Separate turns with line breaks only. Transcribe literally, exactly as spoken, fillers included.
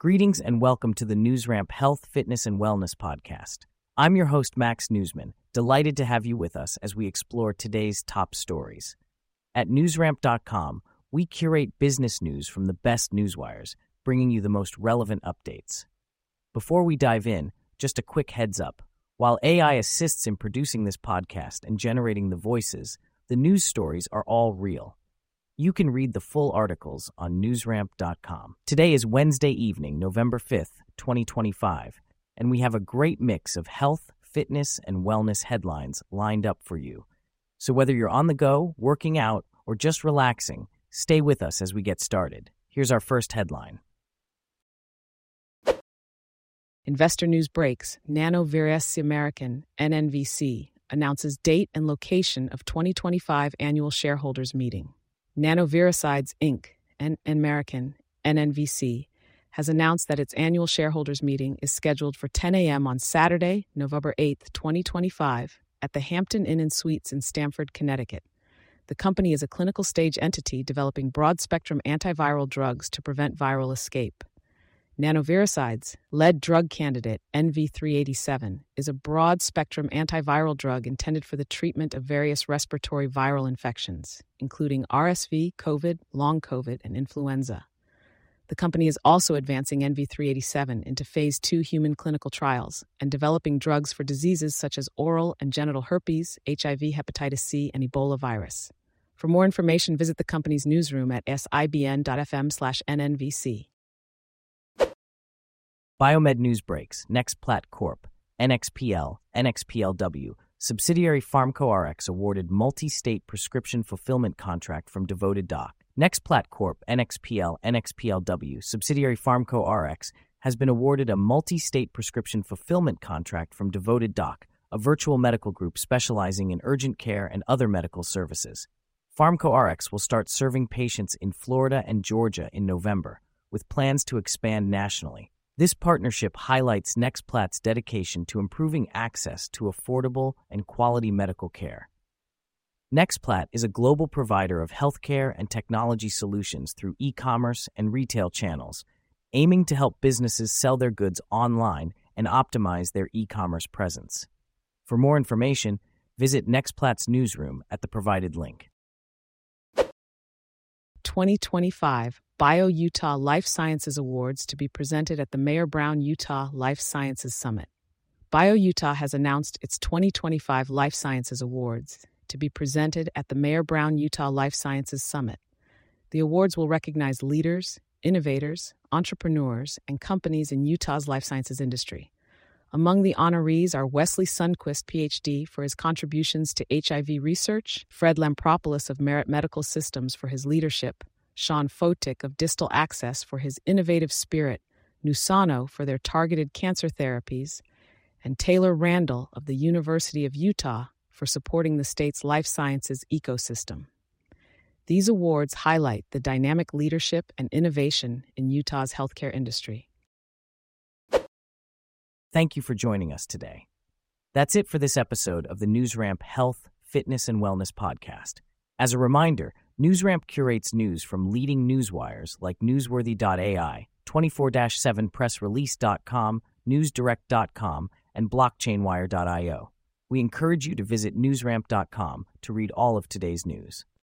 Greetings and welcome to the NewsRamp Health, Fitness, and Wellness podcast. I'm your host, Max Newsman, delighted to have you with us as we explore today's top stories. At newsramp dot com, we curate business news from the best newswires, bringing you the most relevant updates. Before we dive in, just a quick heads up. While A I assists in producing this podcast and generating the voices, the news stories are all real. You can read the full articles on newsramp dot com. Today is Wednesday evening, November fifth, twenty twenty-five, and we have a great mix of health, fitness, and wellness headlines lined up for you. So whether you're on the go, working out, or just relaxing, stay with us as we get started. Here's our first headline.
Investor news breaks. Nanovirus American, N N V C, announces date and location of twenty twenty-five annual shareholders meeting. Nanoviricides, Incorporated, and American, N N V C, has announced that its annual shareholders meeting is scheduled for ten a.m. on Saturday, November eighth, twenty twenty-five, at the Hampton Inn and Suites in Stamford, Connecticut. The company is a clinical stage entity developing broad-spectrum antiviral drugs to prevent viral escape. Nanoviricides, lead drug candidate N V three eighty-seven, is a broad-spectrum antiviral drug intended for the treatment of various respiratory viral infections, including R S V, COVID, long COVID, and influenza. The company is also advancing N V three eighty-seven into phase two human clinical trials and developing drugs for diseases such as oral and genital herpes, H I V, hepatitis C, and Ebola virus. For more information, visit the company's newsroom at sibn.fm slash nnvc.
Biomed news breaks. Nexplat Corp, N X P L, N X P L W, subsidiary PharmcoRx awarded multi-state prescription fulfillment contract from Devoted Doc. Nexplat Corp, N X P L, N X P L W, subsidiary PharmcoRx, has been awarded a multi-state prescription fulfillment contract from Devoted Doc, a virtual medical group specializing in urgent care and other medical services. PharmcoRx will start serving patients in Florida and Georgia in November, with plans to expand nationally. This partnership highlights Nexplat's dedication to improving access to affordable and quality medical care. Nexplat is a global provider of healthcare and technology solutions through e-commerce and retail channels, aiming to help businesses sell their goods online and optimize their e-commerce presence. For more information, visit Nexplat's newsroom at the provided link.
twenty twenty-five BioUtah Life Sciences Awards to be presented at the Mayer Brown Utah Life Sciences Summit. BioUtah has announced its twenty twenty-five Life Sciences Awards to be presented at the Mayer Brown Utah Life Sciences Summit. The awards will recognize leaders, innovators, entrepreneurs, and companies in Utah's life sciences industry. Among the honorees are Wesley Sundquist, P H D, for his contributions to H I V research, Fred Lampropoulos of Merit Medical Systems for his leadership, Sean Fotick of Distal Access for his innovative spirit, Nusano for their targeted cancer therapies, and Taylor Randall of the University of Utah for supporting the state's life sciences ecosystem. These awards highlight the dynamic leadership and innovation in Utah's healthcare industry.
Thank you for joining us today. That's it for this episode of the NewsRamp Health, Fitness, and Wellness podcast. As a reminder, NewsRamp curates news from leading newswires like newsworthy dot A I, twenty-four seven press release dot com, newsdirect dot com, and blockchainwire dot io. We encourage you to visit newsramp dot com to read all of today's news.